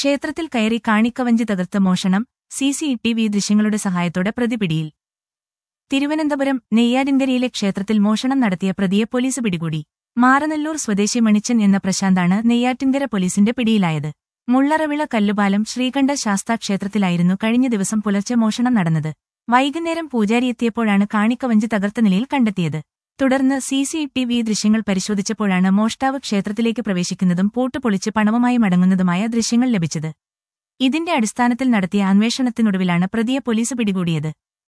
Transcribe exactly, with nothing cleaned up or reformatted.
ക്ഷേത്രത്തിൽ കയറി കാണിക്കവഞ്ചി തകർത്ത് മോഷണം സി സി ടി വി ദൃശ്യങ്ങളുടെ സഹായത്തോടെ പ്രതി പിടിയിൽ. തിരുവനന്തപുരം നെയ്യാറ്റിൻകരയിലെ ക്ഷേത്രത്തിൽ മോഷണം നടത്തിയ പ്രതിയെ പോലീസ് പിടികൂടി. മാറനല്ലൂർ സ്വദേശി മണിച്ചൻ എന്ന പ്രശാന്താണ് നെയ്യാറ്റിൻകര പോലീസിന്റെ പിടിയിലായത്. മുള്ളറവിള കല്ലുപാലം ശ്രീകണ്ഠ ശാസ്താ ക്ഷേത്രത്തിലായിരുന്നു കഴിഞ്ഞ ദിവസം പുലർച്ചെ മോഷണം നടന്നത്. വൈകുന്നേരം പൂജാരിയെത്തിയപ്പോഴാണ് കാണിക്കവഞ്ചി തകർത്ത നിലയിൽ കണ്ടെത്തിയത്. തുടർന്ന് സി സി ടി വി ദൃശ്യങ്ങൾ പരിശോധിച്ചപ്പോഴാണ് മോഷ്ടാവ് ക്ഷേത്രത്തിലേക്ക് പ്രവേശിക്കുന്നതും പൂട്ട് പൊളിച്ച് പണവുമായി മടങ്ങുന്നതുമായ ദൃശ്യങ്ങൾ ലഭിച്ചത്. ഇതിന്റെ അടിസ്ഥാനത്തിൽ നടത്തിയ അന്വേഷണത്തിനൊടുവിലാണ് പ്രതിയെ പോലീസ് പിടികൂടിയത്.